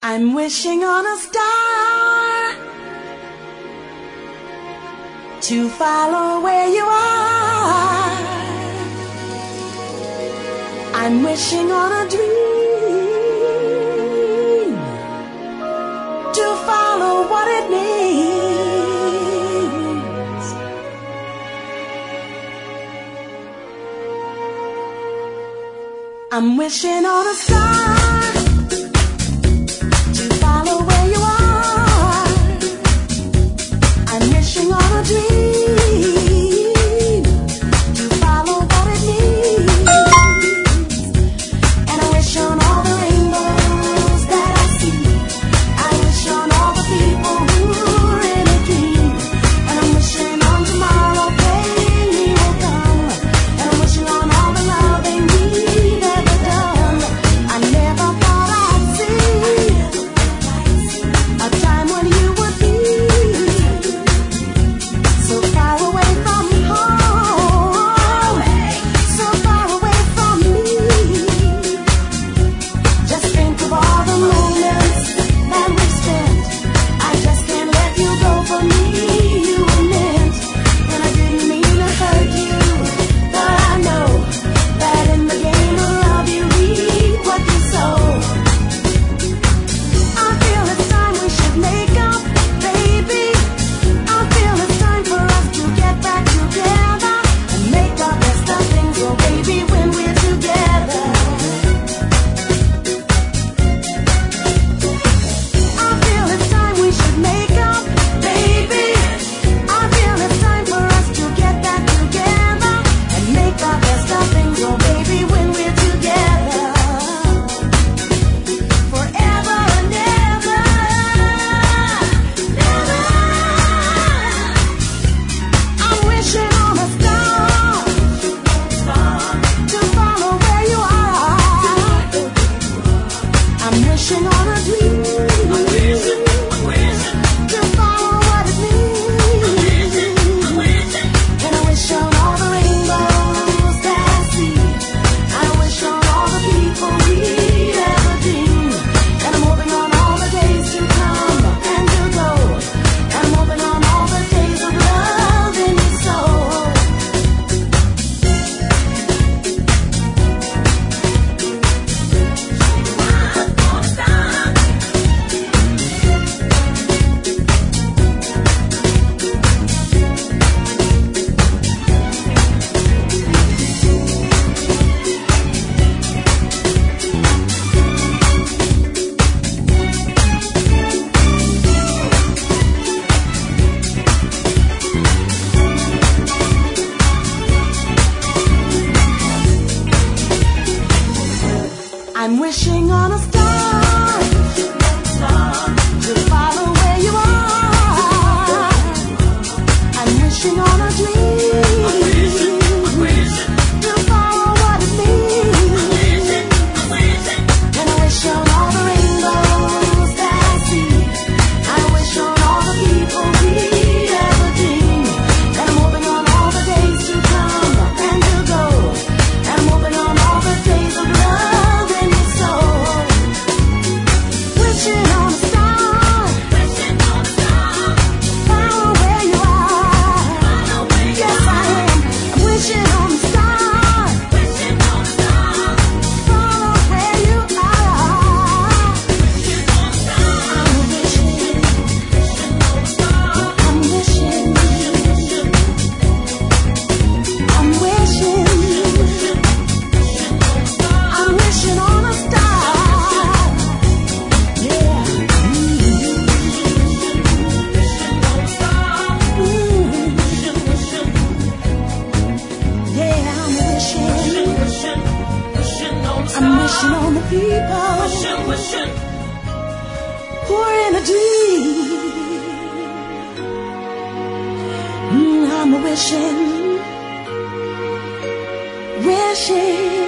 I'm wishing on a star to follow where you are. I'm wishing on a dream to follow what it means. I'm wishing on a star to follow where you are. I'm wishing on a dream to follow what it means. And I wish on all the rainbows that I see. I wish on all the people who are in a dream. And I'm wishing on tomorrow, baby, will come. And I'm wishing on all the loving we've ever done. I never thought I'd see a time when you would be so far away from home, so far away from me. Just think of all the moments that we've spent. I just can't let you go. For me, you were meant, and I didn't mean to hurt you, but I know that in the game of love you reap what you sow. I feel it's time we should make up, baby. I feel it's time for us to get back together and make the best of things, oh baby, when we're together. I feel it's time we should make up, baby. I feel it's time for us to get back together and make the best of things, oh baby, when we're together. Forever and ever, ever. I'm wishing on a star to follow where you are. I'm wishing on a dream to follow what it means. And I wish on all the rainbows that I see. I wish on all the people we ever dreamed. And I'm hoping on all the days to come and to go. And I'm hoping on all the days of love in your soul. I'm wishing on a star to follow where you are. I'm wishing on a dream to follow what it means. And I wish on all the rainbows that I see. I wish on all the people we ever dreamed. And I'm hoping on all the days to come and to go. And I'm hoping on all the days of love in your soul. Wishing on a star, follow where you are. Yes, I am. I'm wishing on a star, follow where you are. I'm wishing, I'm wishing, I'm wishing, I'm wishing on a star. Yeah. Yeah, I'm wishing on the people who are in a dream. I'm wishing